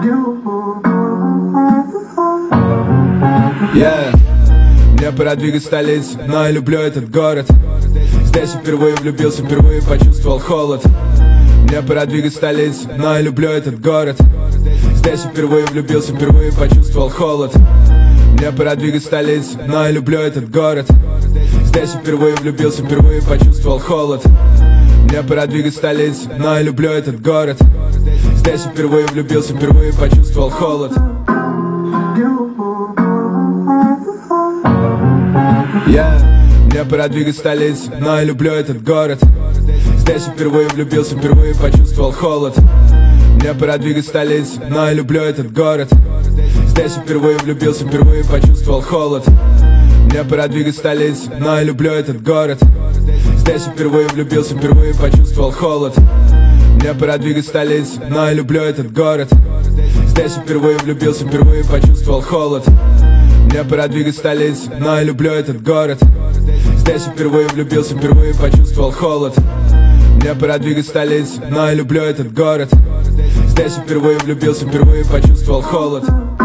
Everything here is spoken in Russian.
Мне пора двигать столицу, но я люблю этот город. Здесь я впервые влюбился, впервые почувствовал холод. Мне пора двигать столицу, но я люблю этот город. Здесь я впервые влюбился, впервые почувствовал холод. Мне пора двигать столицу, но я люблю этот город. Здесь я впервые влюбился, впервые почувствовал холод. Мне пора двигать столицу, но я люблю этот город. Здесь я впервые влюбился, впервые почувствовал холод. Мне пора двигать столицу, но я люблю этот город. Здесь я впервые влюбился, впервые почувствовал холод. Мне пора двигать столицу, но я люблю этот город. Здесь я впервые влюбился, впервые почувствовал холод. Мне пора двигать столицу, но я люблю этот город. Здесь я впервые влюбился, впервые почувствовал холод. Мне пора двигать столицу, но я люблю этот город. Здесь я впервые влюбился, впервые почувствовал холод. Мне пора двигать столицу, но я люблю этот город. Здесь я впервые влюбился, впервые почувствовал холод. Мне пора двигать столицу, но я люблю этот город. Здесь я впервые влюбился, впервые почувствовал холод.